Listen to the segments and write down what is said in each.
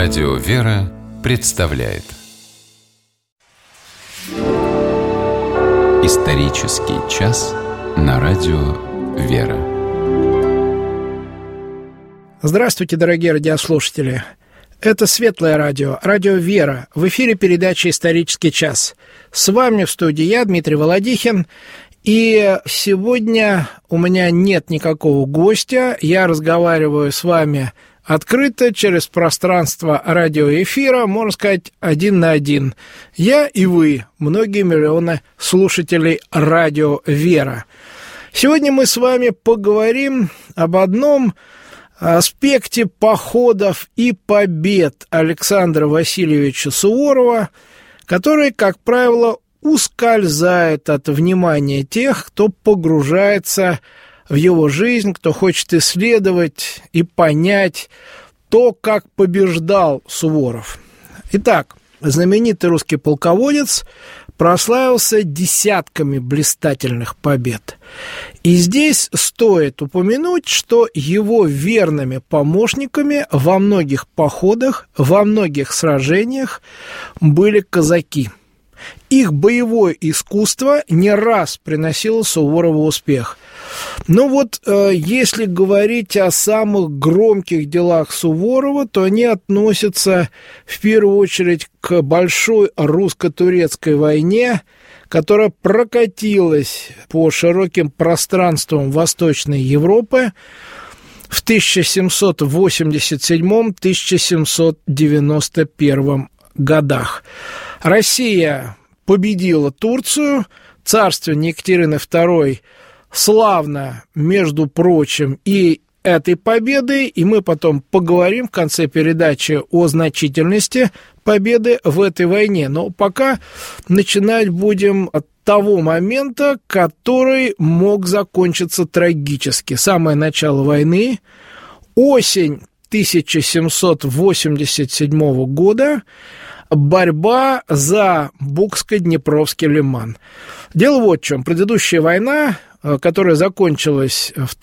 Радио «Вера» представляет исторический час на Радио «Вера». Здравствуйте, дорогие радиослушатели! Это Светлое радио, Радио «Вера». В эфире передача «Исторический час». С вами в студии я, Дмитрий Володихин. И сегодня у меня нет никакого гостя. Я разговариваю с вами открыто через пространство радиоэфира, можно сказать, один на один. Я и вы, многие миллионы слушателей Радио «Вера». Сегодня мы с вами поговорим об одном аспекте походов и побед Александра Васильевича Суворова, который, как правило, ускользает от внимания тех, кто погружается в его жизнь, кто хочет исследовать и понять то, как побеждал Суворов. Итак, знаменитый русский полководец прославился десятками блистательных побед. И здесь стоит упомянуть, что его верными помощниками во многих походах, во многих сражениях были казаки. Их боевое искусство не раз приносило Суворову успех. Но вот если говорить о самых громких делах Суворова, то они относятся в первую очередь к большой русско-турецкой войне, которая прокатилась по широким пространствам Восточной Европы в 1787-1791 годах. Россия победила Турцию, царствование Екатерины II славно, между прочим, и этой победой, и мы потом поговорим в конце передачи о значительности победы в этой войне. Но пока начинать будем от того момента, который мог закончиться трагически. Самое начало войны, осень 1787 года, борьба за Букско-Днепровский лиман. Дело вот в чем. Предыдущая война, которая закончилась в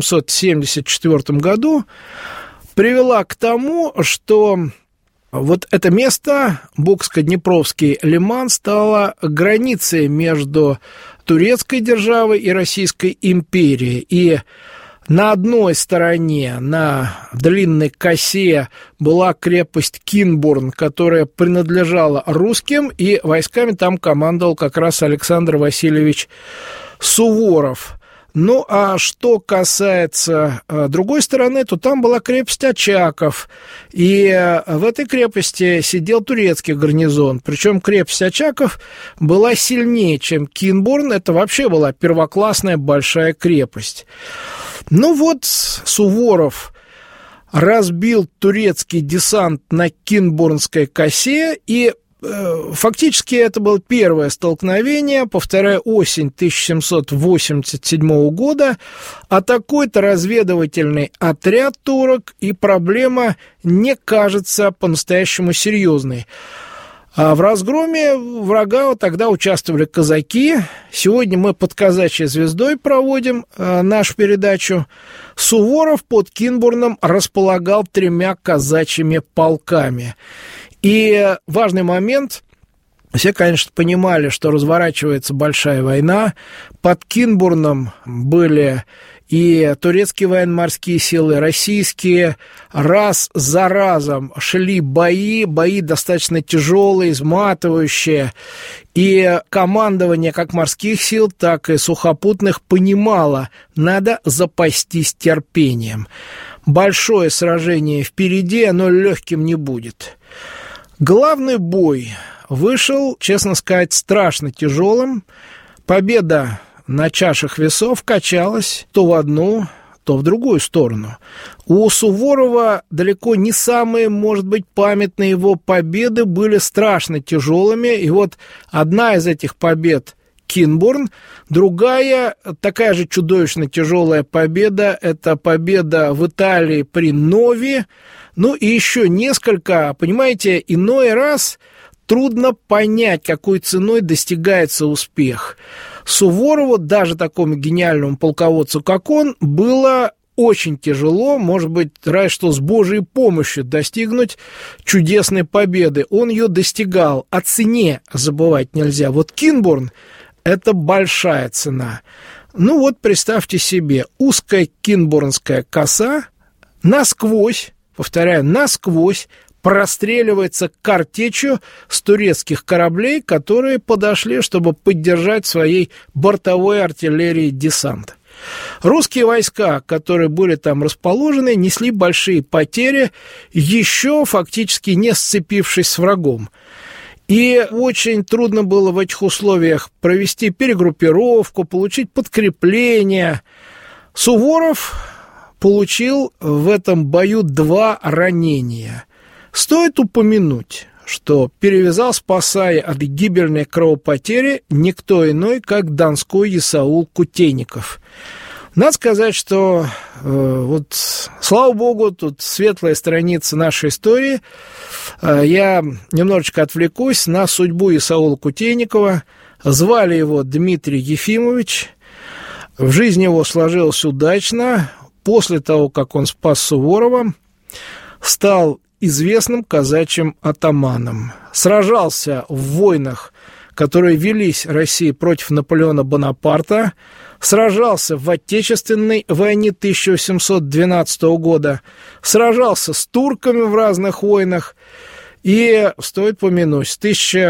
1774 году, привела к тому, что вот это место, Букско-Днепровский лиман, стало границей между турецкой державой и Российской империей. И на одной стороне, на длинной косе, была крепость Кинбурн, которая принадлежала русским, и войсками там командовал как раз Александр Васильевич Суворов. Ну, а что касается другой стороны, то там была крепость Очаков, и в этой крепости сидел турецкий гарнизон. Причем крепость Очаков была сильнее, чем Кинбурн, это вообще была первоклассная большая крепость. Ну вот, Суворов разбил турецкий десант на Кинбурнской косе, и фактически это было первое столкновение, повторяю, осень 1787 года, атакует разведывательный отряд турок, и проблема не кажется по-настоящему серьезной. А в разгроме врага тогда участвовали казаки. Сегодня мы под казачьей звездой проводим нашу передачу. Суворов под Кинбурном располагал 3 казачьими полками. И важный момент. Все, конечно, понимали, что разворачивается большая война. Под Кинбурном были и турецкие военно-морские силы, российские. Раз за разом шли бои достаточно тяжелые, изматывающие. И командование как морских сил, так и сухопутных понимало, надо запастись терпением. Большое сражение впереди, оно легким не будет. Главный бой вышел, честно сказать, страшно тяжелым. Победа на чашах весов качалась то в одну, то в другую сторону. У Суворова далеко не самые, может быть, памятные его победы были страшно тяжелыми. И вот одна из этих побед — Кинбурн, другая, такая же чудовищно тяжелая победа, это победа в Италии при Нови. Ну и еще несколько, понимаете, иной раз трудно понять, какой ценой достигается успех. Суворову, даже такому гениальному полководцу, как он, было очень тяжело, может быть, разве что с Божьей помощью достигнуть чудесной победы. Он ее достигал. О цене забывать нельзя. Вот Кинбурн – это большая цена. Ну вот, представьте себе, узкая кинбурнская коса насквозь, повторяю, насквозь простреливается картечью с турецких кораблей, которые подошли, чтобы поддержать своей бортовой артиллерией десант. Русские войска, которые были там расположены, несли большие потери, еще фактически не сцепившись с врагом. И очень трудно было в этих условиях провести перегруппировку, получить подкрепление. Суворов получил в этом бою 2 ранения. Стоит упомянуть, что перевязал, спасая от гибельной кровопотери, никто иной, как донской Исаул Кутейников. Надо сказать, что слава богу, тут светлая страница нашей истории. Я немножечко отвлекусь на судьбу Исаула Кутейникова. Звали его Дмитрий Ефимович. В жизни его сложилось удачно. После того, как он спас Суворова, стал известным казачьим атаманом. Сражался в войнах, которые велись России против Наполеона Бонапарта, сражался в Отечественной войне 1812 года, сражался с турками в разных войнах. И стоит помянуть, с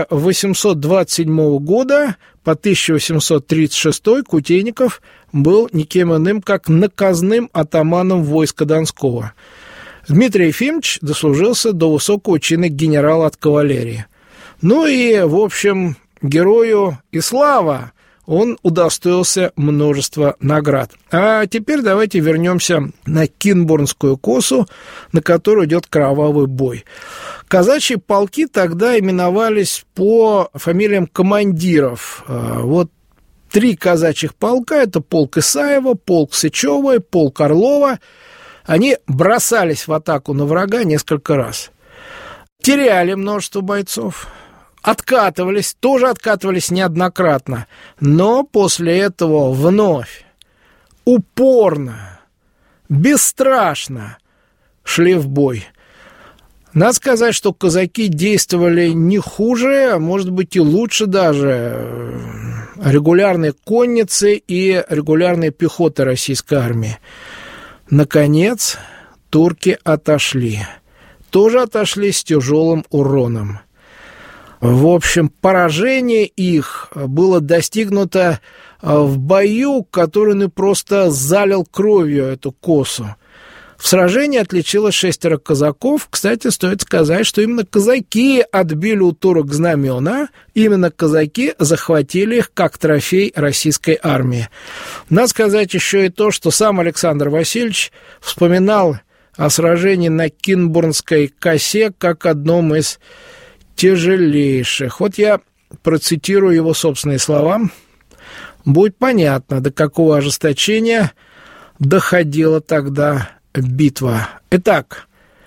1827 года по 1836 Кутейников был никем иным, как наказным атаманом войска Донского. Дмитрий Ефимович дослужился до высокого чина генерала от кавалерии. Ну и, в общем, герою и слава, он удостоился множества наград. А теперь давайте вернемся на Кинбурнскую косу, на которой идет кровавый бой. Казачьи полки тогда именовались по фамилиям командиров. Вот 3 казачьих полка – это полк Исаева, полк Сычева и полк Орлова. Они бросались в атаку на врага несколько раз. Теряли множество бойцов. Откатывались неоднократно. Но после этого вновь, упорно, бесстрашно шли в бой. Надо сказать, что казаки действовали не хуже, а может быть и лучше даже регулярной конницы и регулярной пехоты российской армии. Наконец, турки отошли. Тоже отошли с тяжелым уроном. В общем, поражение их было достигнуто в бою, который просто залил кровью эту косу. В сражении отличилось 6 казаков. Кстати, стоит сказать, что именно казаки отбили у турок знамена, именно казаки захватили их как трофей российской армии. Надо сказать еще и то, что сам Александр Васильевич вспоминал о сражении на Кинбурнской косе как одном из тяжелейших. Вот я процитирую его собственные слова. Будет понятно, до какого ожесточения доходила тогда битва. Итак,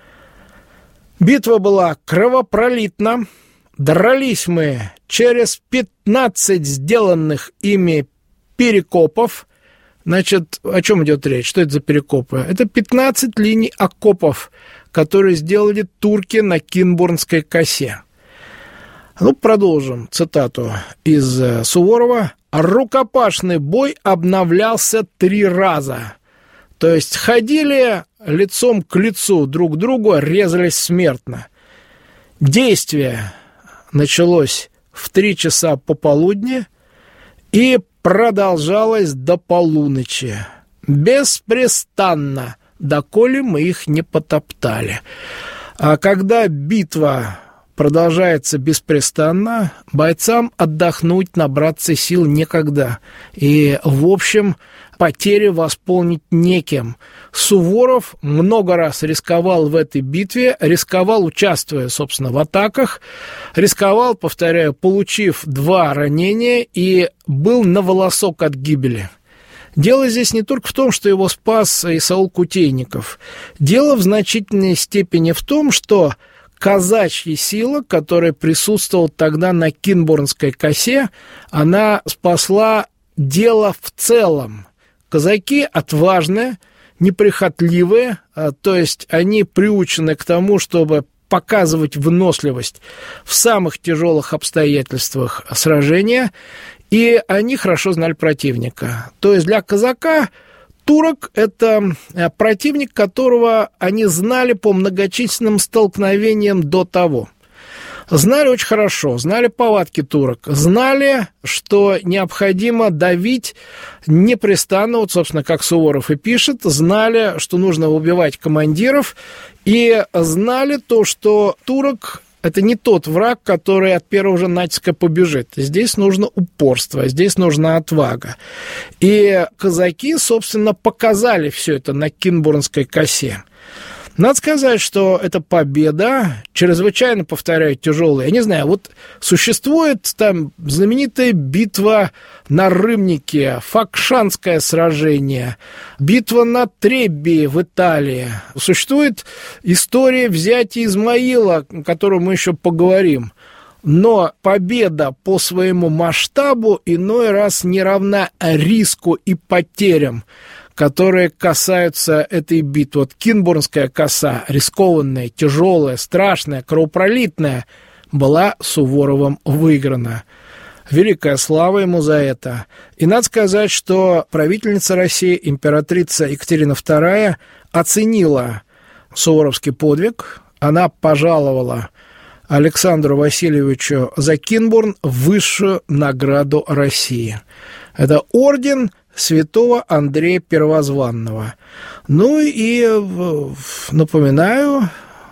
битва была кровопролитна. Дрались мы через 15 сделанных ими перекопов. Значит, о чем идет речь? Что это за перекопы? Это 15 линий окопов, которые сделали турки на Кинбурнской косе. Ну, продолжим цитату из Суворова. «Рукопашный бой обновлялся 3 раза». То есть ходили лицом к лицу друг к другу, резались смертно. Действие началось в 3 часа пополудни и продолжалось до полуночи. Беспрестанно, доколе мы их не потоптали. А когда битва продолжается беспрестанно, бойцам отдохнуть, набраться сил некогда. И, в общем, потери восполнить некем. Суворов много раз рисковал в этой битве, рисковал, участвуя, собственно, в атаках, рисковал, повторяю, получив 2 ранения и был на волосок от гибели. Дело здесь не только в том, что его спас Исаул Кутейников. Дело в значительной степени в том, что казачья сила, которая присутствовала тогда на Кинбурнской косе, она спасла дело в целом. Казаки отважные, неприхотливые, то есть они приучены к тому, чтобы показывать выносливость в самых тяжелых обстоятельствах сражения, и они хорошо знали противника. То есть для казака турок – это противник, которого они знали по многочисленным столкновениям до того. Знали очень хорошо, знали повадки турок, знали, что необходимо давить непрестанно, вот, собственно, как Суворов и пишет, знали, что нужно убивать командиров, и знали то, что турок – это не тот враг, который от первого же натиска побежит. Здесь нужно упорство, здесь нужна отвага. И казаки, собственно, показали все это на Кинбурнской косе. Надо сказать, что эта победа чрезвычайно, повторяю, тяжелая. Я не знаю, вот существует там знаменитая битва на Рымнике, Факшанское сражение, битва на Требби в Италии. Существует история взятия Измаила, о которой мы еще поговорим. Но победа по своему масштабу иной раз не равна риску и потерям, которые касаются этой битвы. Вот Кинбурнская коса, рискованная, тяжелая, страшная, кровопролитная, была Суворовым выиграна. Великая слава ему за это. И надо сказать, что правительница России, императрица Екатерина II, оценила суворовский подвиг. Она пожаловала Александру Васильевичу за Кинбурн высшую награду России. Это орден святого Андрея Первозванного. Ну и напоминаю,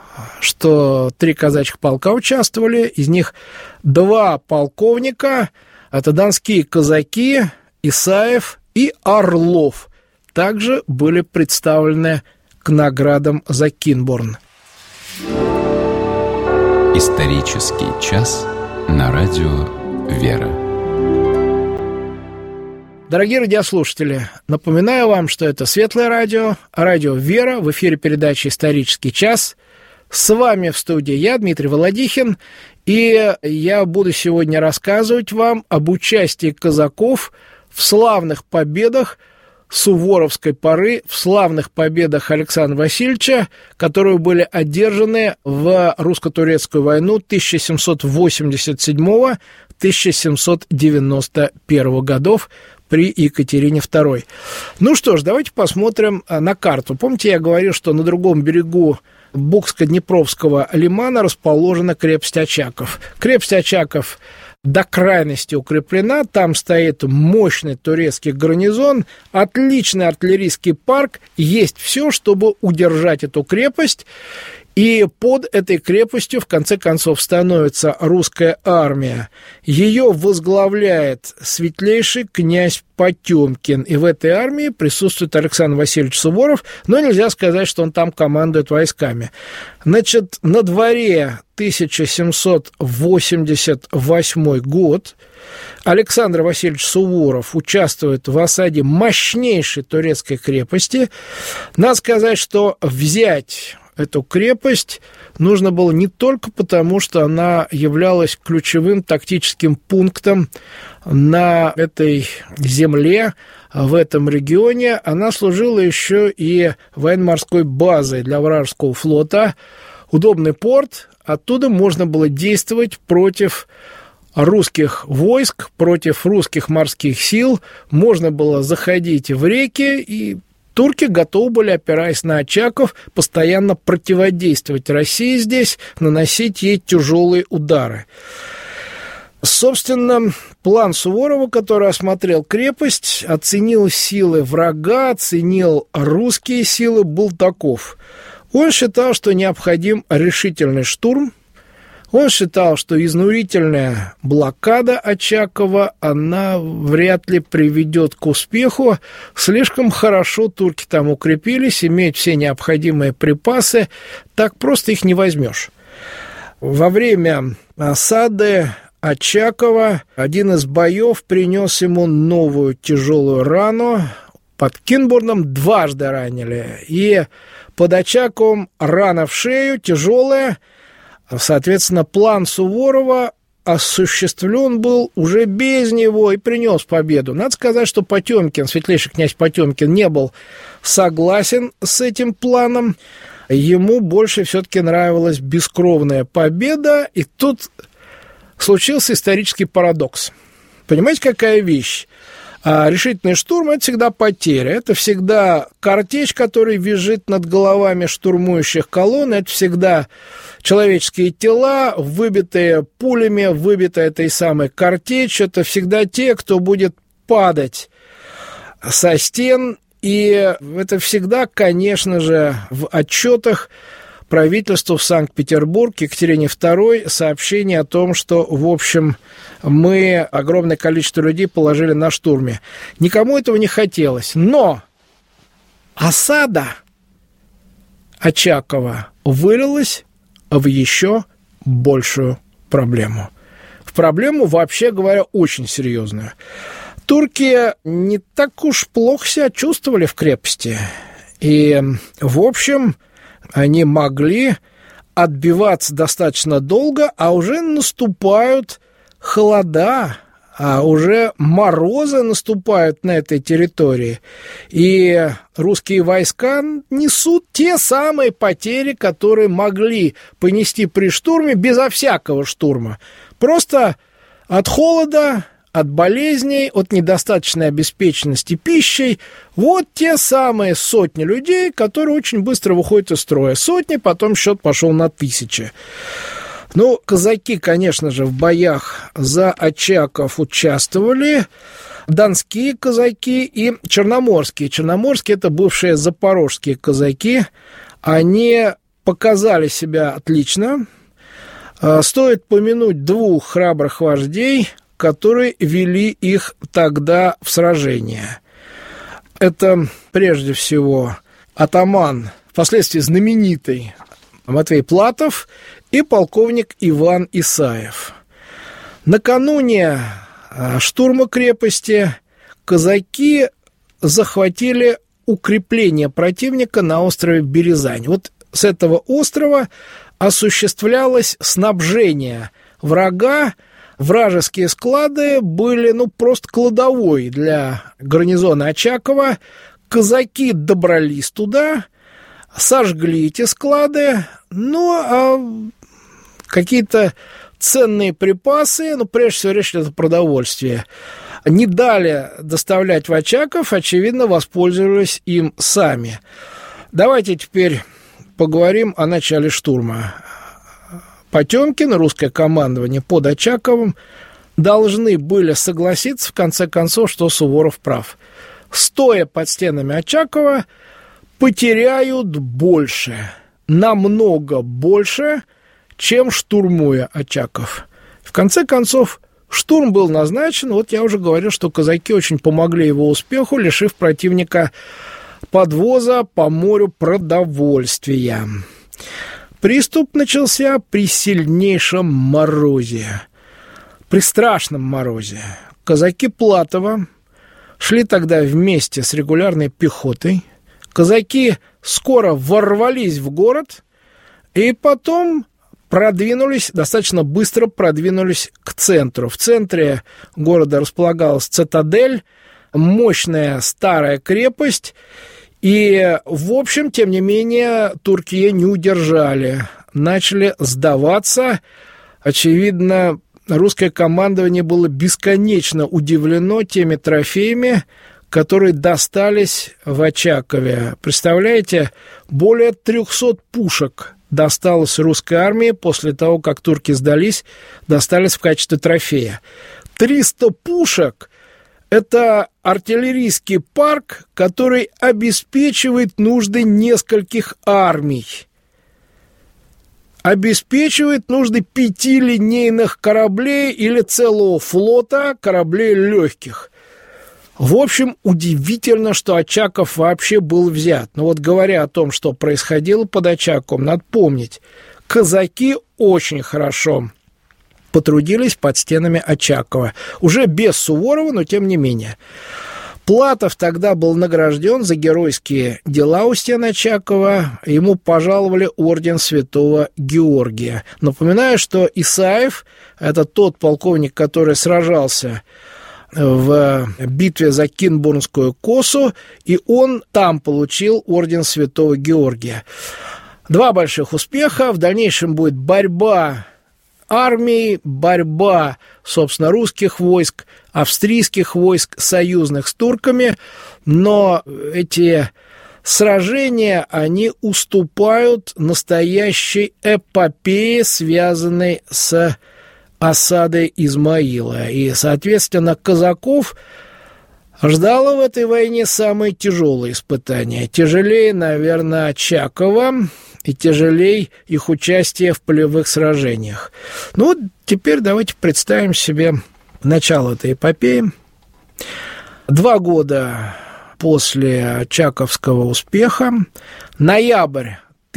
что 3 казачьих полка участвовали, из них 2 полковника, это донские казаки, Исаев и Орлов, также были представлены к наградам за Кинбурн. Исторический час на радио «Вера». Дорогие радиослушатели, напоминаю вам, что это Светлое радио, радио «Вера», в эфире передачи «Исторический час». С вами в студии я, Дмитрий Володихин, и я буду сегодня рассказывать вам об участии казаков в славных победах суворовской поры, в славных победах Александра Васильевича, которые были одержаны в русско-турецкую войну 1787-1791 годов при Екатерине II. Ну что ж, давайте посмотрим на карту. Помните, я говорил, что на другом берегу Букско-Днепровского лимана расположена крепость Очаков. Крепость Очаков до крайности укреплена, там стоит мощный турецкий гарнизон, отличный артиллерийский парк, есть все, чтобы удержать эту крепость. И под этой крепостью, в конце концов, становится русская армия. Ее возглавляет светлейший князь Потемкин. И в этой армии присутствует Александр Васильевич Суворов, но нельзя сказать, что он там командует войсками. Значит, на дворе 1788 год. Александр Васильевич Суворов участвует в осаде мощнейшей турецкой крепости. Надо сказать, что взять эту крепость нужно было не только потому, что она являлась ключевым тактическим пунктом на этой земле, в этом регионе, она служила еще и военно-морской базой для вражеского флота. Удобный порт, оттуда можно было действовать против русских войск, против русских морских сил, можно было заходить в реки, и турки готовы были, опираясь на Очаков, постоянно противодействовать России здесь, наносить ей тяжелые удары. Собственно, план Суворова, который осмотрел крепость, оценил силы врага, оценил русские силы, был таков. Он считал, что необходим решительный штурм. Он считал, что изнурительная блокада Очакова, она вряд ли приведет к успеху. Слишком хорошо турки там укрепились, имеют все необходимые припасы. Так просто их не возьмешь. Во время осады Очакова один из боев принес ему новую тяжелую рану. Под Кинбурном дважды ранили. И под Очаковым рана в шею, тяжелая. Соответственно, план Суворова осуществлен был уже без него и принес победу. Надо сказать, что Потемкин, светлейший князь Потемкин, не был согласен с этим планом. Ему больше все-таки нравилась бескровная победа, и тут случился исторический парадокс. Понимаете, какая вещь? Решительный штурм – это всегда потеря, это всегда картечь, которая визжит над головами штурмующих колонн, это всегда человеческие тела, выбитые пулями, выбитая этой самой картечь, это всегда те, кто будет падать со стен, и это всегда, конечно же, в отчетах правительству в Санкт-Петербург Екатерине II сообщение о том, что, в общем, мы огромное количество людей положили на штурме. Никому этого не хотелось. Но осада Очакова вылилась в еще большую проблему. В проблему, вообще говоря, очень серьезную. Турки не так уж плохо себя чувствовали в крепости. И, в общем, они могли отбиваться достаточно долго, а уже наступают холода, а уже морозы наступают на этой территории. И русские войска несут те самые потери, которые могли понести при штурме безо всякого штурма. Просто от холода, от болезней, от недостаточной обеспеченности пищей. Вот те самые сотни людей, которые очень быстро выходят из строя. Сотни, потом счет пошел на тысячи. Ну, казаки, конечно же, в боях за Очаков участвовали. Донские казаки и черноморские. Черноморские – это бывшие запорожские казаки. Они показали себя отлично. Стоит помянуть двух храбрых вождей, которые вели их тогда в сражение. Это, прежде всего, атаман, впоследствии знаменитый Матвей Платов и полковник Иван Исаев. Накануне штурма крепости казаки захватили укрепление противника на острове Березань. Вот с этого острова осуществлялось снабжение врага. Вражеские склады были, просто кладовой для гарнизона Очакова. Казаки добрались туда, сожгли эти склады, а какие-то ценные припасы, прежде всего речь идет о продовольствии, не дали доставлять в Очаков, очевидно, воспользовались им сами. Давайте теперь поговорим о начале штурма. Потемкин, русское командование под Очаковым должны были согласиться, в конце концов, что Суворов прав. Стоя под стенами Очакова, потеряют больше, намного больше, чем штурмуя Очаков. В конце концов, штурм был назначен. Вот я уже говорил, что казаки очень помогли его успеху, лишив противника подвоза по морю продовольствия. Приступ начался при сильнейшем морозе, при страшном морозе. Казаки Платова шли тогда вместе с регулярной пехотой. Казаки скоро ворвались в город и потом достаточно быстро продвинулись к центру. В центре города располагалась цитадель, мощная старая крепость. И, в общем, тем не менее, турки ее не удержали, начали сдаваться. Очевидно, русское командование было бесконечно удивлено теми трофеями, которые достались в Очакове. Представляете, более 300 пушек досталось русской армии после того, как турки сдались, достались в качестве трофея. 300 пушек – это артиллерийский парк, который обеспечивает нужды нескольких армий. Обеспечивает нужды 5 линейных кораблей или целого флота кораблей легких. В общем, удивительно, что Очаков вообще был взят. Но вот говоря о том, что происходило под Очаковым, надо помнить, казаки очень хорошо потрудились под стенами Очакова. Уже без Суворова, но тем не менее. Платов тогда был награжден за геройские дела у стен Очакова. Ему пожаловали орден Святого Георгия. Напоминаю, что Исаев – это тот полковник, который сражался в битве за Кинбурнскую косу, и он там получил орден Святого Георгия. 2 больших успеха. В дальнейшем будет борьба армии, борьба, собственно, русских войск, австрийских войск, союзных с турками, но эти сражения, они уступают настоящей эпопее, связанной с осадой Измаила. И, соответственно, казаков ждало в этой войне самые тяжелые испытания. Тяжелее, наверное, Очакова и тяжелее их участие в полевых сражениях. Ну вот теперь давайте представим себе начало этой эпопеи. 2 года после Очаковского успеха, ноябрь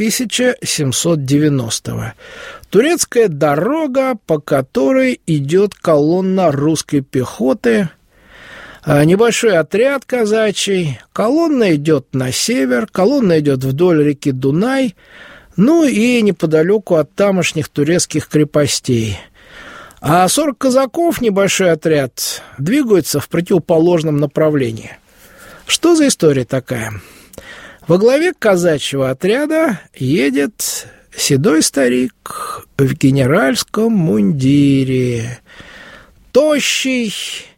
1790-го. Турецкая дорога, по которой идет колонна русской пехоты, небольшой отряд казачий. Колонна идет на север, колонна идет вдоль реки Дунай, ну и неподалеку от тамошних турецких крепостей. А 40 казаков, небольшой отряд, двигаются в противоположном направлении. Что за история такая? Во главе казачьего отряда едет седой старик в генеральском мундире, тощий.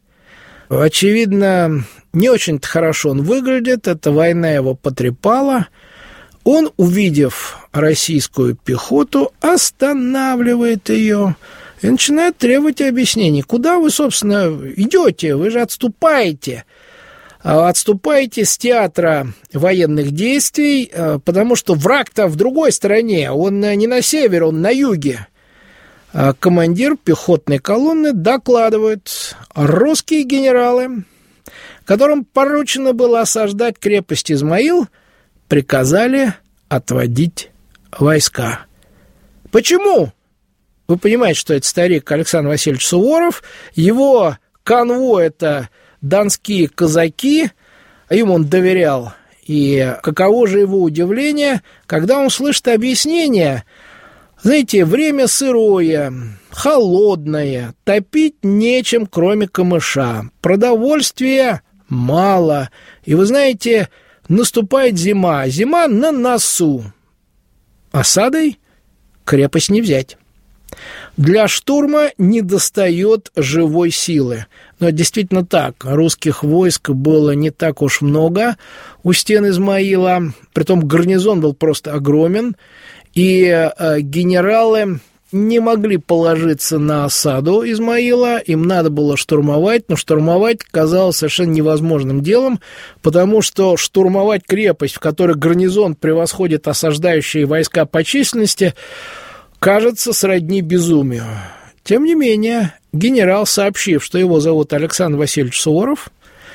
Очевидно, не очень-то хорошо он выглядит, эта война его потрепала. Он, увидев российскую пехоту, останавливает ее и начинает требовать объяснений. Куда вы, собственно, идете? Вы же отступаете. Отступаете с театра военных действий, потому что враг-то в другой стороне, он не на севере, он на юге. Командир пехотной колонны докладывает: русские генералы, которым поручено было осаждать крепость Измаил, приказали отводить войска. Почему? Вы понимаете, что это старик Александр Васильевич Суворов, его конвой – это донские казаки, им он доверял. И каково же его удивление, когда он слышит объяснение: знаете, время сырое, холодное, топить нечем, кроме камыша, продовольствия мало. И вы знаете, наступает зима, зима на носу. Осадой крепость не взять. Для штурма недостает живой силы. Но действительно так, русских войск было не так уж много у стен Измаила, притом гарнизон был просто огромен, и генералы не могли положиться на осаду Измаила, им надо было штурмовать, но штурмовать казалось совершенно невозможным делом, потому что штурмовать крепость, в которой гарнизон превосходит осаждающие войска по численности, кажется сродни безумию. Тем не менее, генерал, сообщив, что его зовут Александр Васильевич Суворов,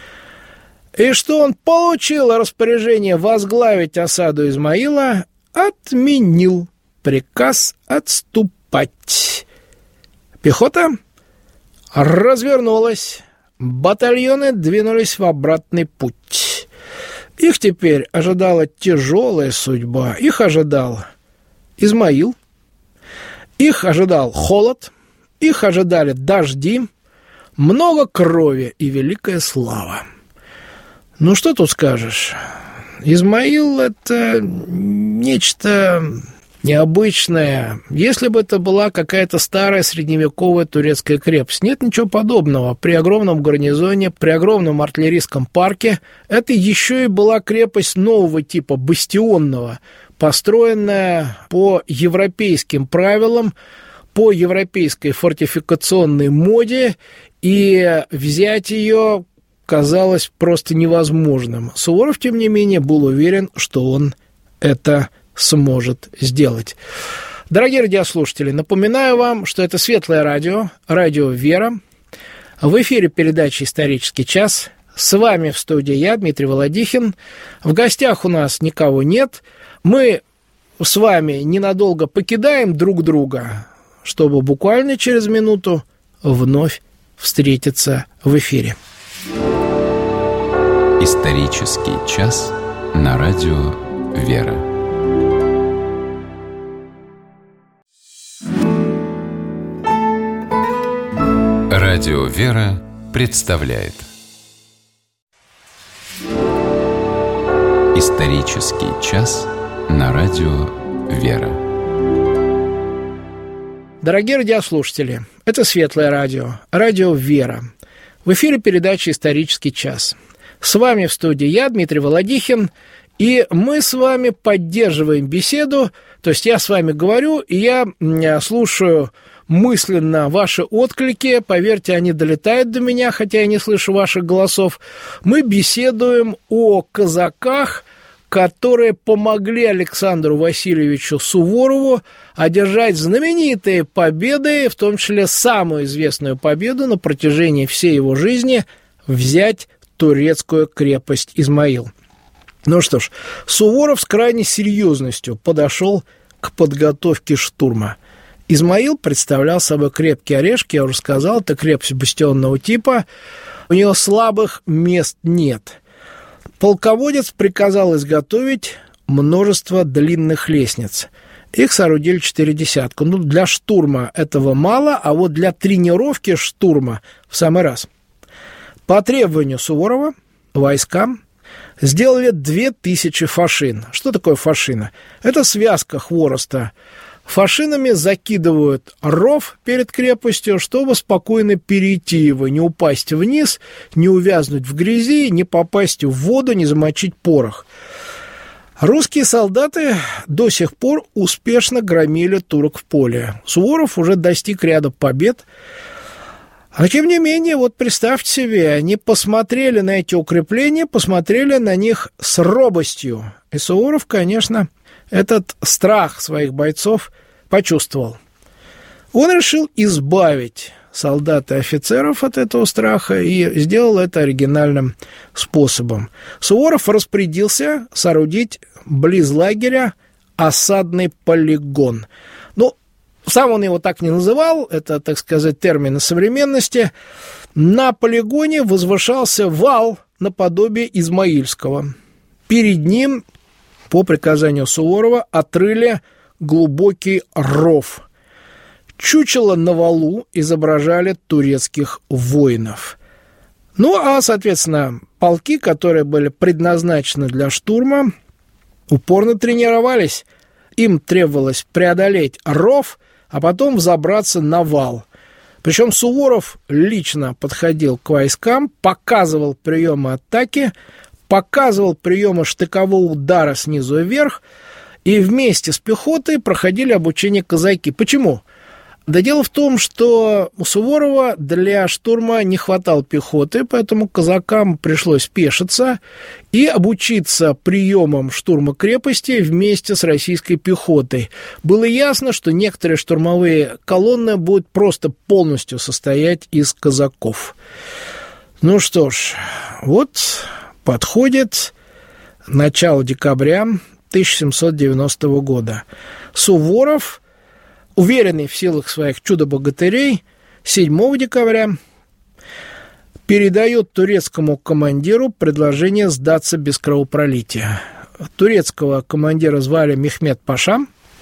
и что он получил распоряжение возглавить осаду Измаила, отменил приказ отступать. Пехота развернулась, батальоны двинулись в обратный путь. Их теперь ожидала тяжелая судьба. Их ожидал Измаил, их ожидал холод, их ожидали дожди, много крови и великая слава. Ну, что тут скажешь? Измаил – это нечто необычное. Если бы это была какая-то старая средневековая турецкая крепость, нет ничего подобного. При огромном гарнизоне, при огромном артиллерийском парке это еще и была крепость нового типа, бастионного, построенная по европейским правилам, по европейской фортификационной моде, и взять ее казалось просто невозможным. Суворов, тем не менее, был уверен, что он это сможет сделать. Дорогие радиослушатели, напоминаю вам, что это Светлое радио, радио «Вера». В эфире передача «Исторический час». С вами в студии я, Дмитрий Володихин. В гостях у нас никого нет. Мы с вами ненадолго покидаем друг друга, чтобы буквально через минуту вновь встретиться в эфире. Исторический час на радио «Вера». Радио «Вера» представляет Исторический час на радио «Вера». Дорогие радиослушатели, это Светлое радио, радио «Вера». В эфире передача «Исторический час». С вами в студии я, Дмитрий Володихин, и мы с вами поддерживаем беседу, то есть я с вами говорю, и я слушаю мысленно ваши отклики, поверьте, они долетают до меня, хотя я не слышу ваших голосов. Мы беседуем о казаках, которые помогли Александру Васильевичу Суворову одержать знаменитые победы, в том числе самую известную победу на протяжении всей его жизни – взять турецкую крепость Измаил. Ну что ж, Суворов с крайней серьезностью подошел к подготовке штурма. Измаил представлял собой крепкие орешки, я уже сказал, это крепость бастионного типа, у нее слабых мест нет. Полководец приказал изготовить множество длинных лестниц. Их соорудили 4 десятка. Ну, для штурма этого мало, а вот для тренировки штурма в самый раз. По требованию Суворова войскам сделали 2000 фашин. Что такое фашина? Это связка хвороста. Фашинами закидывают ров перед крепостью, чтобы спокойно перейти его, не упасть вниз, не увязнуть в грязи, не попасть в воду, не замочить порох. Русские солдаты до сих пор успешно громили турок в поле. Суворов уже достиг ряда побед. А тем не менее, вот представьте себе, они посмотрели на эти укрепления, посмотрели на них с робостью. И Суворов, конечно, этот страх своих бойцов почувствовал. Он решил избавить солдат и офицеров от этого страха и сделал это оригинальным способом. Суворов распорядился соорудить близ лагеря осадный полигон. Ну, сам он его так не называл, это, так сказать, термин современности. На полигоне возвышался вал наподобие Измаильского. Перед ним, по приказанию Суворова, отрыли глубокий ров. Чучело на валу изображали турецких воинов. Ну, а, соответственно, полки, которые были предназначены для штурма, упорно тренировались. Им требовалось преодолеть ров, а потом взобраться на вал. Причем Суворов лично подходил к войскам, показывал приемы атаки, показывал приемы штыкового удара снизу вверх, и вместе с пехотой проходили обучение казаки. Почему? Да дело в том, что у Суворова для штурма не хватало пехоты, поэтому казакам пришлось спешиться и обучиться приемам штурма крепости вместе с российской пехотой. Было ясно, что некоторые штурмовые колонны будут просто полностью состоять из казаков. Ну что ж, вот подходит начало декабря 1790 года. Суворов, уверенный в силах своих чудо-богатырей, 7 декабря передает турецкому командиру предложение сдаться без кровопролития. Турецкого командира звали Мехмед Паша.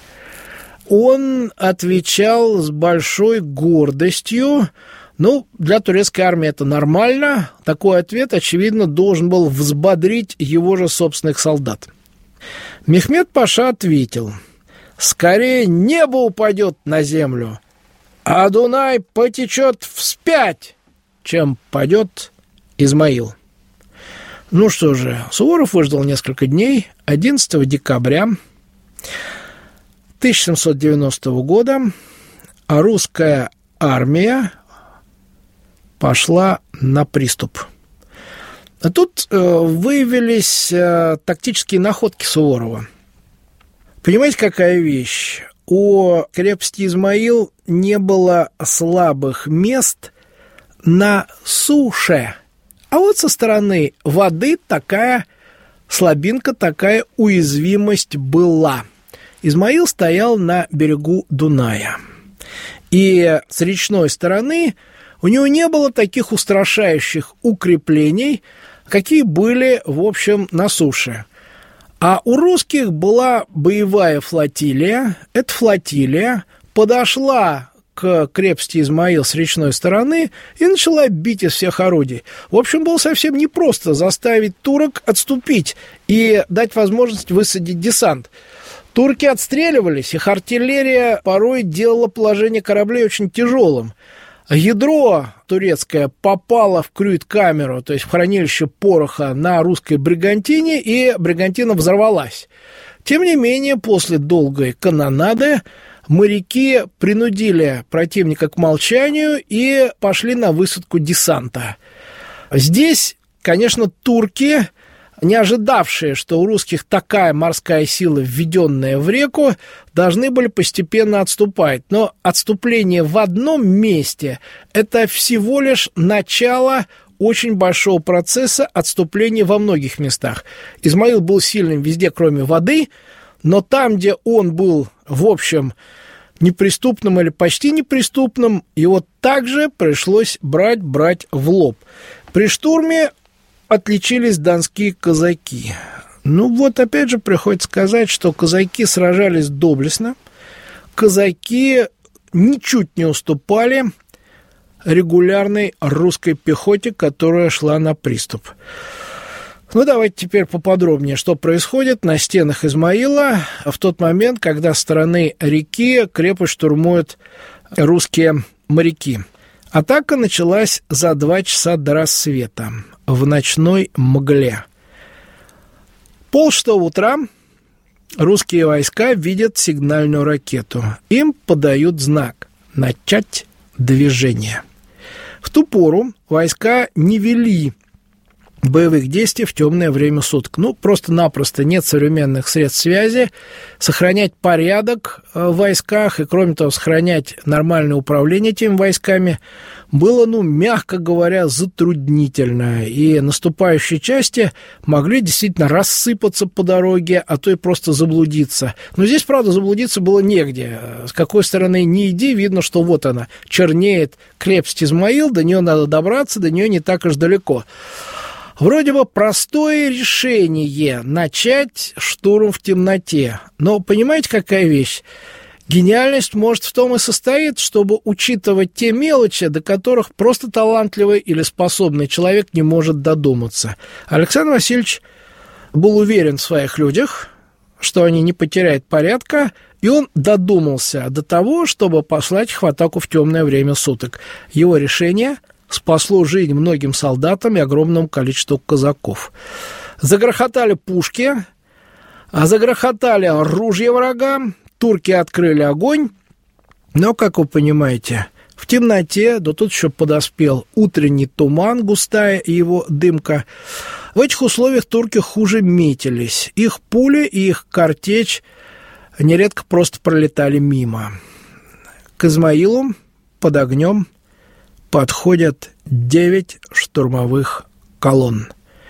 Он отвечал с большой гордостью. Ну, для турецкой армии это нормально. Такой ответ, очевидно, должен был взбодрить его же собственных солдат. Мехмед Паша ответил: «Скорее небо упадет на землю, а Дунай потечет вспять, чем падет Измаил». Ну что же, Суворов выждал несколько дней. 11 декабря 1790 года русская армия пошла на приступ. А тут выявились тактические находки Суворова. Понимаете, какая вещь? У крепости Измаил не было слабых мест на суше. А вот со стороны воды такая слабинка, такая уязвимость была. Измаил стоял на берегу Дуная. И с речной стороны у него не было таких устрашающих укреплений, какие были, в общем, на суше. А у русских была боевая флотилия. Эта флотилия подошла к крепости Измаил с речной стороны и начала бить из всех орудий. В общем, было совсем непросто заставить турок отступить и дать возможность высадить десант. Турки отстреливались, их артиллерия порой делала положение кораблей очень тяжелым. Ядро турецкое попало в крюит-камеру, то есть в хранилище пороха на русской бригантине, и бригантина взорвалась. Тем не менее, после долгой канонады моряки принудили противника к молчанию и пошли на высадку десанта. Здесь, конечно, турки, не ожидавшие, что у русских такая морская сила, введенная в реку, должны были постепенно отступать. Но отступление в одном месте – это всего лишь начало очень большого процесса отступления во многих местах. Измаил был сильным везде, кроме воды, но там, где он был, в общем, неприступным или почти неприступным, его также пришлось брать в лоб. При штурме отличились донские казаки. Ну вот, опять же, приходится сказать, что казаки сражались доблестно. Казаки ничуть не уступали регулярной русской пехоте, которая шла на приступ. Ну, давайте теперь поподробнее, что происходит на стенах Измаила в тот момент, когда со стороны реки крепость штурмуют русские моряки. Атака началась за 2 часа до рассвета в ночной мгле. 5:30 утра русские войска видят сигнальную ракету. Им подают знак «Начать движение». В ту пору войска не вели боевых действий в темное время суток. Ну, просто-напросто нет современных средств связи. Сохранять порядок в войсках и, кроме того, сохранять нормальное управление этими войсками было, мягко говоря, затруднительно. И наступающие части могли действительно рассыпаться по дороге, а то и просто заблудиться. Но здесь, правда, заблудиться было негде. С какой стороны ни иди, видно, что вот она, чернеет крепость Измаил, до нее надо добраться, до нее не так уж далеко. Вроде бы простое решение – начать штурм в темноте. Но понимаете, какая вещь? Гениальность, может, в том и состоит, чтобы учитывать те мелочи, до которых просто талантливый или способный человек не может додуматься. Александр Васильевич был уверен в своих людях, что они не потеряют порядка, и он додумался до того, чтобы послать их в атаку в темное время суток. Его решение спасло жизнь многим солдатам и огромному количеству казаков. Загрохотали пушки, загрохотали ружья врага, турки открыли огонь, но, как вы понимаете, в темноте, да тут еще подоспел утренний туман, густая его дымка. В этих условиях турки хуже метились. Их пули и их картечь нередко просто пролетали мимо. К Измаилу под огнем подходят 9 штурмовых колонн.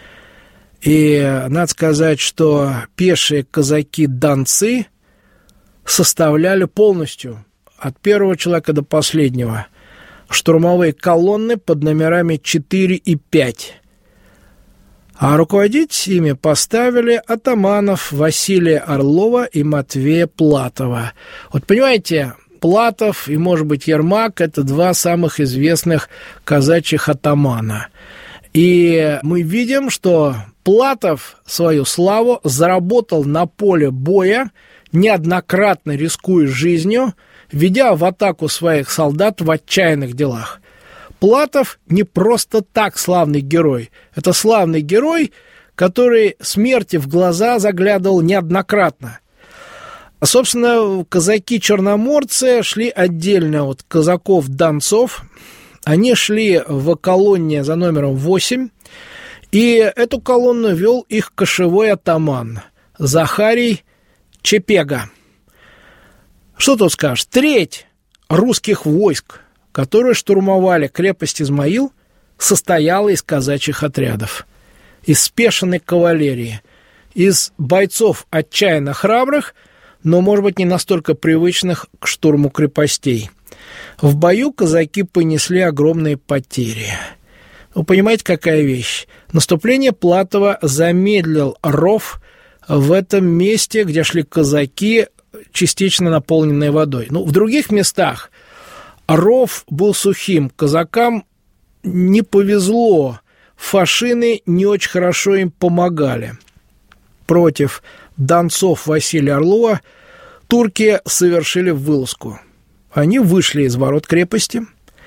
И надо сказать, что пешие казаки-донцы составляли полностью, от первого человека до последнего, штурмовые колонны под номерами 4 и 5. А руководить ими поставили атаманов Василия Орлова и Матвея Платова. Вот понимаете, Платов и, может быть, Ермак – это 2 самых известных казачьих атамана. И мы видим, что Платов свою славу заработал на поле боя, неоднократно рискуя жизнью, ведя в атаку своих солдат в отчаянных делах. Платов не просто так славный герой. Это славный герой, который смерти в глаза заглядывал неоднократно. Собственно, казаки-черноморцы шли отдельно от казаков-донцов. Они шли в колонне за номером 8, и эту колонну вел их кошевой атаман Захарий Чепега. Что тут скажешь? Треть русских войск, которые штурмовали крепость Измаил, состояла из казачьих отрядов, из спешенной кавалерии, из бойцов отчаянно храбрых, но, может быть, не настолько привычных к штурму крепостей. В бою казаки понесли огромные потери. Вы понимаете, какая вещь? Наступление Платова замедлил ров в этом месте, где шли казаки, частично наполненные водой. В других местах ров был сухим, казакам не повезло, фашины не очень хорошо им помогали. Против донцов Василия Орлова турки совершили вылазку. Они вышли из ворот крепости.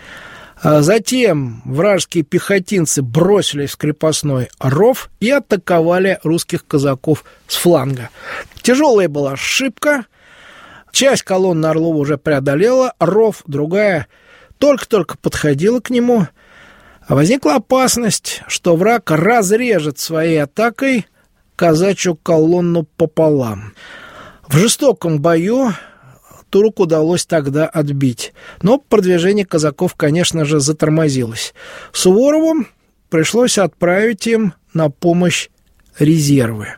Затем вражеские пехотинцы бросились в крепостной ров и атаковали русских казаков с фланга. Тяжелая была ошибка. Часть колонны Орлова уже преодолела ров, другая только-только подходила к нему. Возникла опасность, что враг разрежет своей атакой казачью колонну пополам. В жестоком бою турок удалось тогда отбить. Но продвижение казаков, конечно же, затормозилось. Суворову пришлось отправить им на помощь резервы.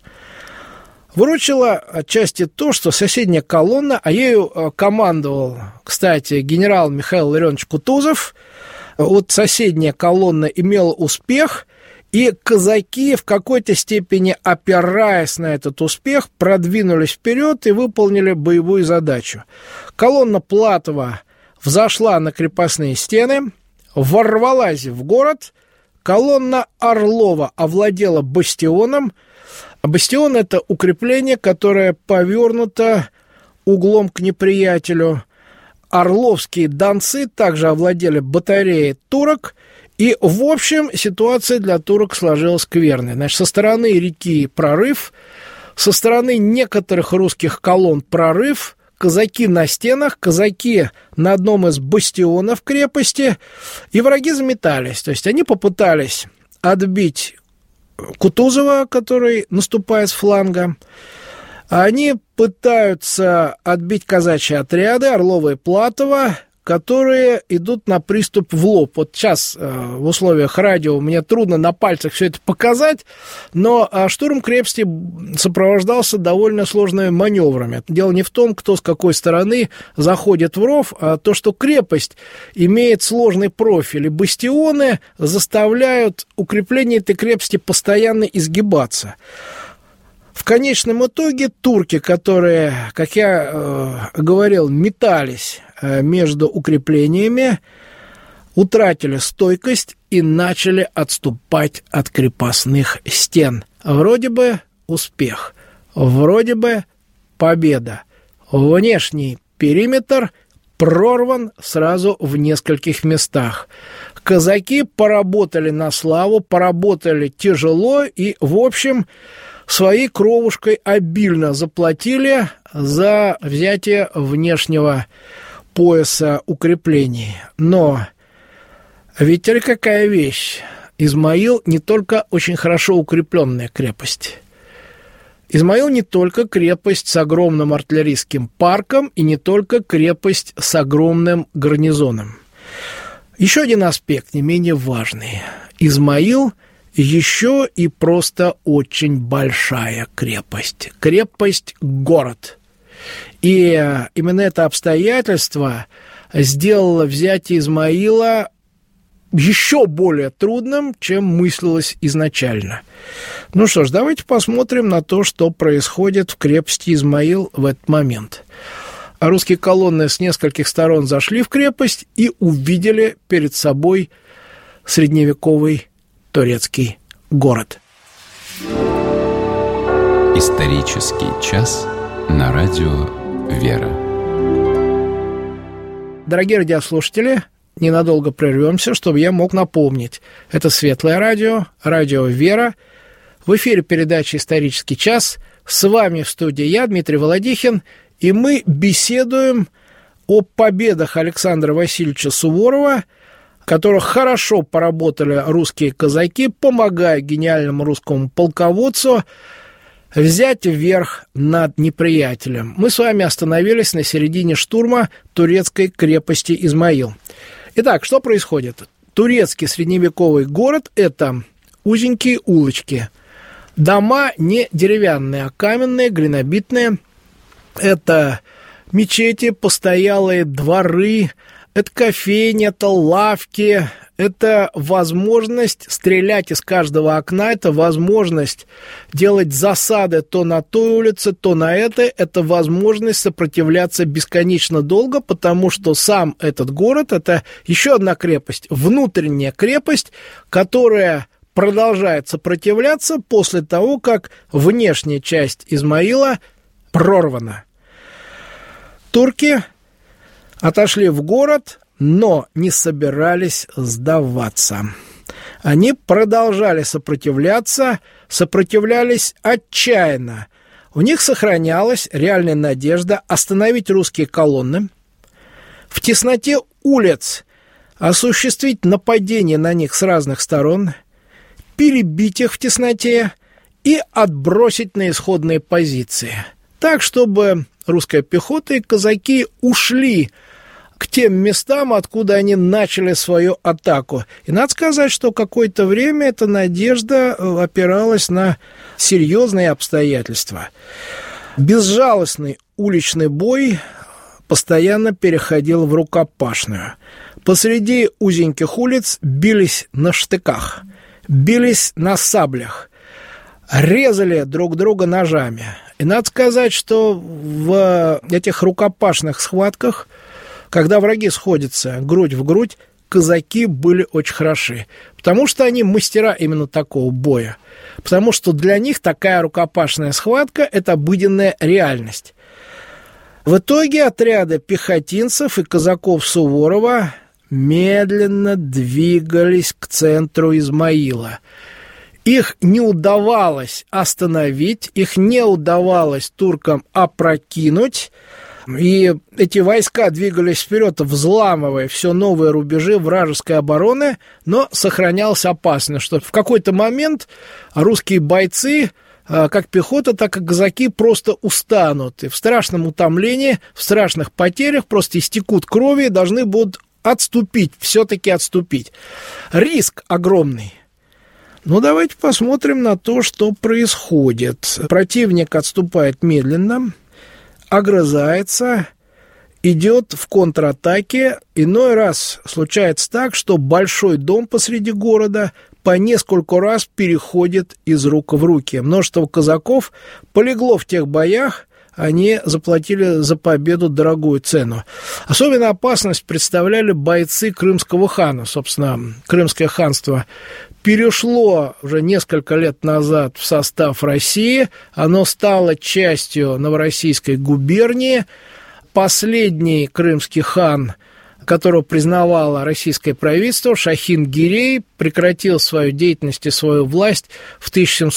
Выручило отчасти то, что соседняя колонна, а ею командовал, кстати, генерал Михаил Ларионович Кутузов, вот соседняя колонна имела успех, и казаки в какой-то степени, опираясь на этот успех, продвинулись вперед и выполнили боевую задачу. Колонна Платова взошла на крепостные стены, ворвалась в город, колонна Орлова овладела бастионом. Бастион – это укрепление, которое повернуто углом к неприятелю. Орловские донцы также овладели батареей турок. И, в общем, ситуация для турок сложилась скверная. Значит, со стороны реки прорыв, со стороны некоторых русских колонн прорыв, казаки на стенах, казаки на одном из бастионов крепости, и враги заметались. То есть они попытались отбить Кутузова, который наступает с фланга. Они пытаются отбить казачьи отряды Орлова и Платова, которые идут на приступ в лоб. Вот сейчас в условиях радио мне трудно на пальцах все это показать, но штурм крепости сопровождался довольно сложными маневрами. Дело не в том, кто с какой стороны заходит в ров, а то, что крепость имеет сложный профиль, и бастионы заставляют укрепление этой крепости постоянно изгибаться. В конечном итоге турки, которые, как я говорил, метались между укреплениями, утратили стойкость и начали отступать от крепостных стен. Вроде бы успех, вроде бы победа. Внешний периметр прорван сразу в нескольких местах. Казаки поработали на славу, поработали тяжело и, в общем, своей кровушкой обильно заплатили за взятие внешнего пояса укреплений. Но ведь какая вещь. Измаил не только очень хорошо укрепленная крепость. Измаил не только крепость с огромным артиллерийским парком и не только крепость с огромным гарнизоном. Еще один аспект, не менее важный. Измаил еще и просто очень большая крепость. Крепость-город. И именно это обстоятельство сделало взятие Измаила еще более трудным, чем мыслилось изначально. Ну что ж, давайте посмотрим на то, что происходит в крепости Измаил в этот момент. Русские колонны с нескольких сторон зашли в крепость и увидели перед собой средневековый турецкий город. Исторический час на радио «Вера». Дорогие радиослушатели, ненадолго прервемся, чтобы я мог напомнить. Это Светлое радио, радио «Вера». В эфире передача «Исторический час». С вами в студии я, Дмитрий Володихин, и мы беседуем о победах Александра Васильевича Суворова, которых хорошо поработали русские казаки, помогая гениальному русскому полководцу взять верх над неприятелем. Мы с вами остановились на середине штурма турецкой крепости Измаил. Итак, что происходит? Турецкий средневековый город – это узенькие улочки. Дома не деревянные, а каменные, глинобитные. Это мечети, постоялые дворы, это кофейни, это лавки, это возможность стрелять из каждого окна, это возможность делать засады то на той улице, то на этой, это возможность сопротивляться бесконечно долго, потому что сам этот город – это еще одна крепость, внутренняя крепость, которая продолжает сопротивляться после того, как внешняя часть Измаила прорвана. Турки отошли в город, но не собирались сдаваться. Они продолжали сопротивляться, сопротивлялись отчаянно. У них сохранялась реальная надежда остановить русские колонны, в тесноте улиц осуществить нападение на них с разных сторон, перебить их в тесноте и отбросить на исходные позиции, так, чтобы русская пехота и казаки ушли к тем местам, откуда они начали свою атаку. И надо сказать, что какое-то время эта надежда опиралась на серьезные обстоятельства. Безжалостный уличный бой постоянно переходил в рукопашную. Посреди узеньких улиц бились на штыках, бились на саблях, резали друг друга ножами. И надо сказать, что в этих рукопашных схватках, когда враги сходятся грудь в грудь, казаки были очень хороши, потому что они мастера именно такого боя, потому что для них такая рукопашная схватка – это обыденная реальность. В итоге отряды пехотинцев и казаков Суворова медленно двигались к центру Измаила. Их не удавалось остановить, их не удавалось туркам опрокинуть, и эти войска двигались вперед, взламывая все новые рубежи вражеской обороны, но сохранялась опасность, что в какой-то момент русские бойцы, как пехота, так и казаки, просто устанут, и в страшном утомлении, в страшных потерях просто истекут крови и должны будут отступить, все-таки отступить. Риск огромный. Ну, давайте посмотрим на то, что происходит. Противник отступает медленно, огрызается, идет в контратаке. Иной раз случается так, что большой дом посреди города по нескольку раз переходит из рук в руки. Множество казаков полегло в тех боях, они заплатили за победу дорогую цену. Особенно опасность представляли бойцы крымского хана. Собственно, Крымское ханство перешло уже несколько лет назад в состав России. Оно стало частью Новороссийской губернии. Последний крымский хан, которого признавало российское правительство, Шахин-Гирей, прекратил свою деятельность и свою власть в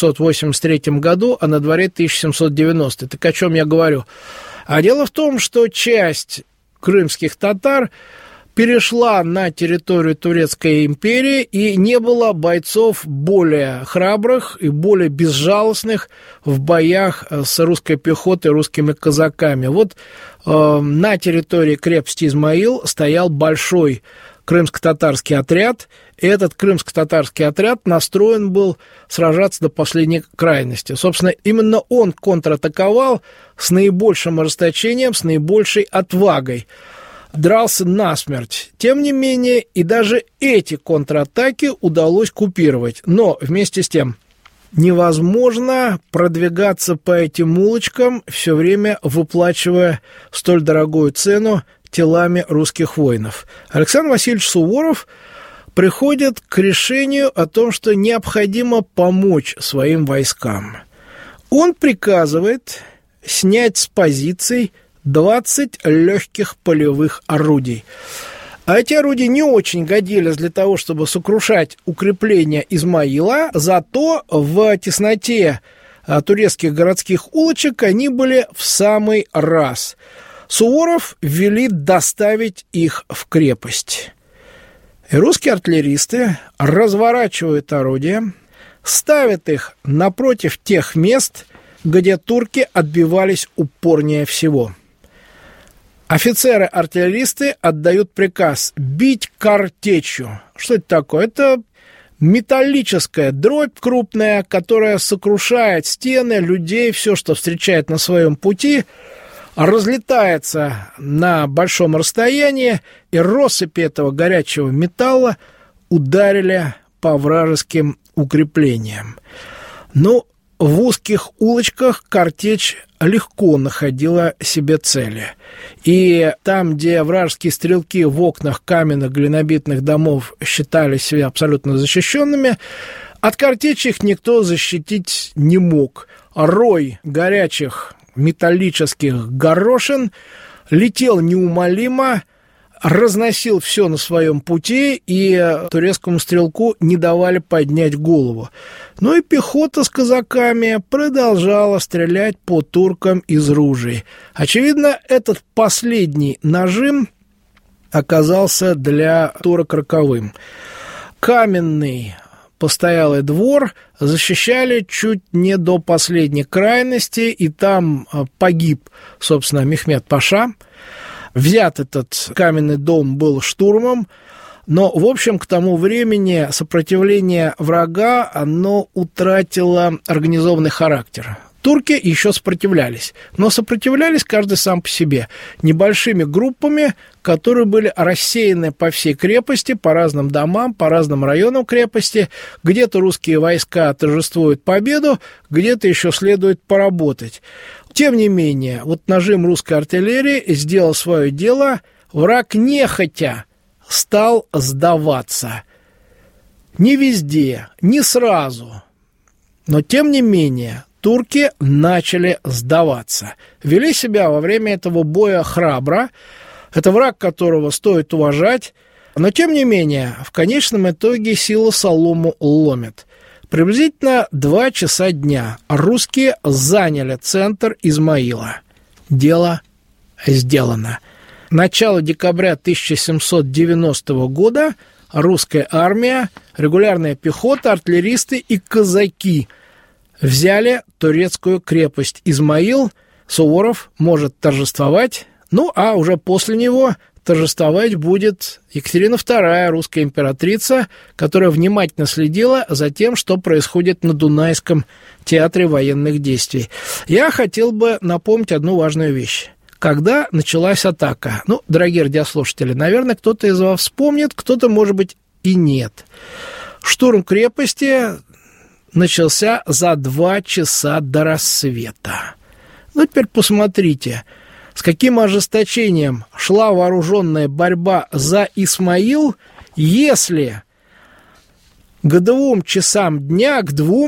1783 году, а на дворе 1790. Так о чем я говорю? А дело в том, что часть крымских татар перешла на территорию Турецкой империи, и не было бойцов более храбрых и более безжалостных в боях с русской пехотой, русскими казаками. Вот на территории крепости Измаил стоял большой крымско-татарский отряд, и этот крымско-татарский отряд настроен был сражаться до последней крайности. Собственно, именно он контратаковал с наибольшим ожесточением, с наибольшей отвагой. Дрался насмерть. Тем не менее, и даже эти контратаки удалось купировать. Но вместе с тем невозможно продвигаться по этим улочкам, все время выплачивая столь дорогую цену телами русских воинов. Александр Васильевич Суворов приходит к решению о том, что необходимо помочь своим войскам. Он приказывает снять с позиций 20 легких полевых орудий. А эти орудия не очень годились для того, чтобы сокрушать укрепления Измаила, зато в тесноте турецких городских улочек они были в самый раз. Суворов велит доставить их в крепость. И русские артиллеристы разворачивают орудия, ставят их напротив тех мест, где турки отбивались упорнее всего. Офицеры-артиллеристы отдают приказ бить картечью. Что это такое? Это металлическая дробь крупная, которая сокрушает стены, людей, все, что встречает на своем пути, разлетается на большом расстоянии, и россыпи этого горячего металла ударили по вражеским укреплениям. Но в узких улочках картечь легко находила себе цели. И там, где вражеские стрелки в окнах каменных глинобитных домов считали себя абсолютно защищенными, от картечи их никто защитить не мог. Рой горячих металлических горошин летел неумолимо, разносил все на своем пути, и турецкому стрелку не давали поднять голову. Ну и пехота с казаками продолжала стрелять по туркам из ружей. Очевидно, этот последний нажим оказался для турок роковым. Каменный постоялый двор защищали чуть не до последней крайности, и там погиб, собственно, Мехмед Паша. Взят этот каменный дом был штурмом, но, в общем, к тому времени сопротивление врага, оно утратило организованный характер. Турки еще сопротивлялись, но сопротивлялись каждый сам по себе, небольшими группами, которые были рассеяны по всей крепости, по разным домам, по разным районам крепости. Где-то русские войска торжествуют победу, где-то еще следует поработать. Тем не менее, вот нажим русской артиллерии сделал свое дело, враг нехотя стал сдаваться. Не везде, не сразу, но тем не менее турки начали сдаваться. Вели себя во время этого боя храбро. Это враг, которого стоит уважать. Но, тем не менее, в конечном итоге сила солому ломит. Приблизительно 2 часа дня русские заняли центр Измаила. Дело сделано. Начало декабря 1790 года русская армия, регулярная пехота, артиллеристы и казаки взяли турецкую крепость Измаил. Суворов может торжествовать, ну а уже после него торжествовать будет Екатерина II, русская императрица, которая внимательно следила за тем, что происходит на Дунайском театре военных действий. Я хотел бы напомнить одну важную вещь. Когда началась атака? Ну, дорогие радиослушатели, наверное, кто-то из вас вспомнит, кто-то, может быть, и нет. Штурм крепости начался за 2 часа до рассвета. Ну, теперь посмотрите, с каким ожесточением шла вооруженная борьба за Измаил, если к 2 часам дня,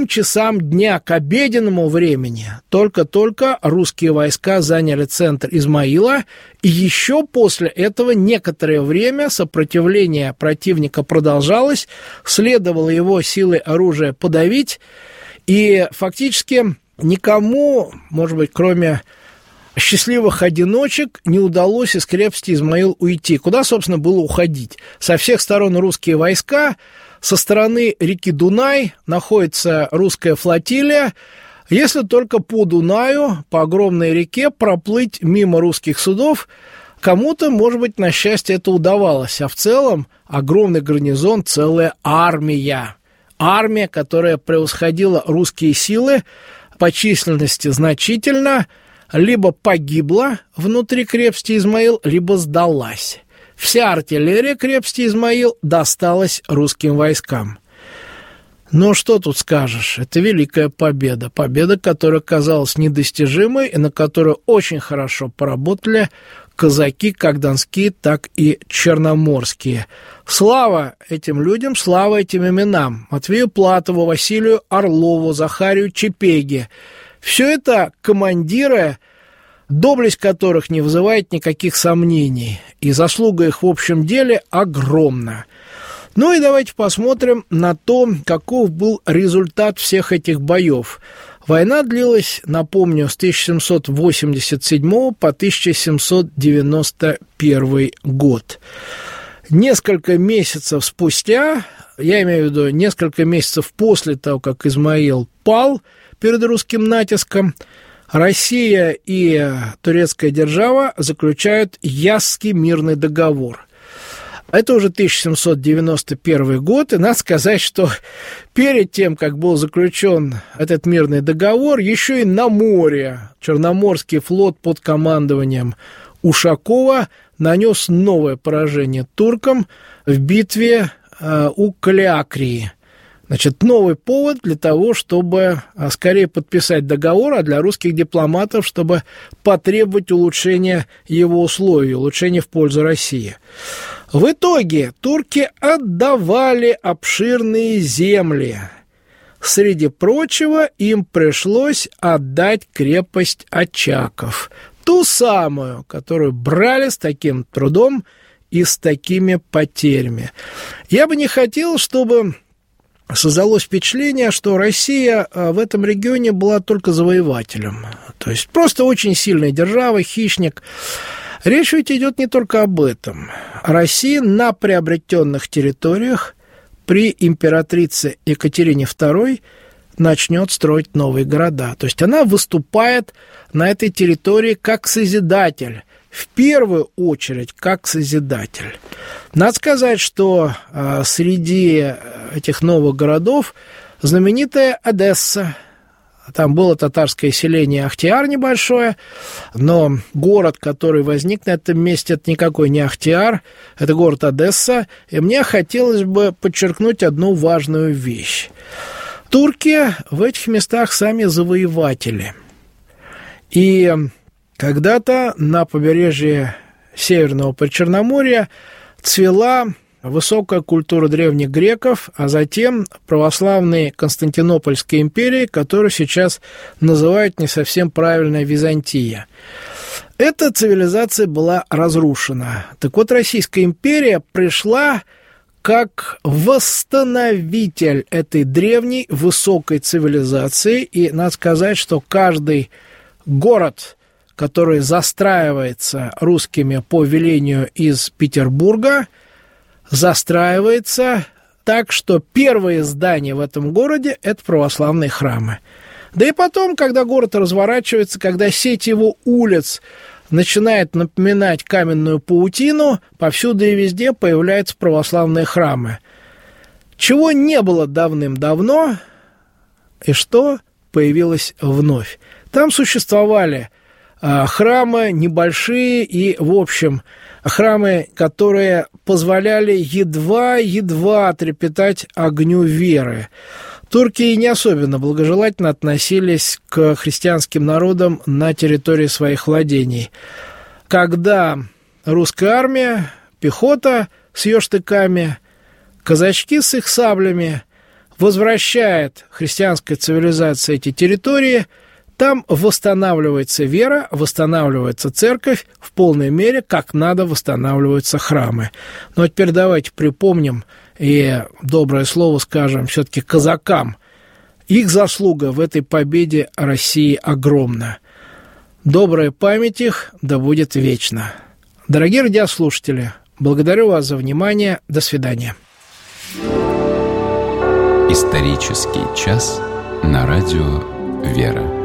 к обеденному времени, только-только русские войска заняли центр Измаила, и еще после этого некоторое время сопротивление противника продолжалось, следовало его силой оружия подавить, и фактически никому, может быть, кроме счастливых одиночек, не удалось из крепости Измаил уйти. Куда, собственно, было уходить? Со всех сторон русские войска, со стороны реки Дунай находится русская флотилия. Если только по Дунаю, по огромной реке, проплыть мимо русских судов, кому-то, может быть, на счастье это удавалось. А в целом огромный гарнизон, целая армия. Армия, которая превосходила русские силы по численности значительно, либо погибла внутри крепости Измаил, либо сдалась. Вся артиллерия крепости Измаил досталась русским войскам. Ну, что тут скажешь? Это великая победа. Победа, которая казалась недостижимой, и на которую очень хорошо поработали казаки, как донские, так и черноморские. Слава этим людям, слава этим именам. Матвею Платову, Василию Орлову, Захарию Чепеге. Все это командиры, доблесть которых не вызывает никаких сомнений, и заслуга их в общем деле огромна. Ну и давайте посмотрим на то, каков был результат всех этих боев. Война длилась, напомню, с 1787 по 1791 год. Несколько месяцев спустя, я имею в виду несколько месяцев после того, как Измаил пал перед русским натиском, Россия и турецкая держава заключают Ясский мирный договор. Это уже 1791 год, и надо сказать, что перед тем, как был заключен этот мирный договор, еще и на море Черноморский флот под командованием Ушакова нанес новое поражение туркам в битве у Калиакрии. Значит, новый повод для того, чтобы скорее подписать договор, а для русских дипломатов, чтобы потребовать улучшения его условий, улучшения в пользу России. В итоге турки отдавали обширные земли. Среди прочего, им пришлось отдать крепость Очаков, ту самую, которую брали с таким трудом и с такими потерями. Я бы не хотел, чтобы создалось впечатление, что Россия в этом регионе была только завоевателем. То есть просто очень сильная держава, хищник. Речь ведь идет не только об этом. Россия на приобретенных территориях при императрице Екатерине II начнет строить новые города. То есть она выступает на этой территории как созидатель. В первую очередь, как созидатель. Надо сказать, что среди этих новых городов знаменитая Одесса. Там было татарское селение Ахтиар небольшое, но город, который возник на этом месте, это никакой не Ахтиар, это город Одесса. И мне хотелось бы подчеркнуть одну важную вещь. Турки в этих местах сами завоеватели. И когда-то на побережье Северного Причерноморья цвела высокая культура древних греков, а затем православной Константинопольской империи, которую сейчас называют не совсем правильно Византия. Эта цивилизация была разрушена. Так вот, Российская империя пришла как восстановитель этой древней высокой цивилизации, и надо сказать, что каждый город, который застраивается русскими по велению из Петербурга, застраивается так, что первые здания в этом городе – это православные храмы. Да и потом, когда город разворачивается, когда сеть его улиц начинает напоминать каменную паутину, повсюду и везде появляются православные храмы. Чего не было давным-давно, и что появилось вновь. Там существовали храмы небольшие и, в общем, храмы, которые позволяли едва-едва трепетать огню веры. Турки не особенно благожелательно относились к христианским народам на территории своих владений. Когда русская армия, пехота с ее штыками, казачки с их саблями возвращает христианской цивилизации эти территории, там восстанавливается вера, восстанавливается церковь в полной мере, как надо восстанавливаются храмы. Ну а теперь давайте припомним и доброе слово скажем все-таки казакам. Их заслуга в этой победе России огромна. Добрая память их да будет вечна. Дорогие радиослушатели, благодарю вас за внимание. До свидания. Исторический час на радио «Вера».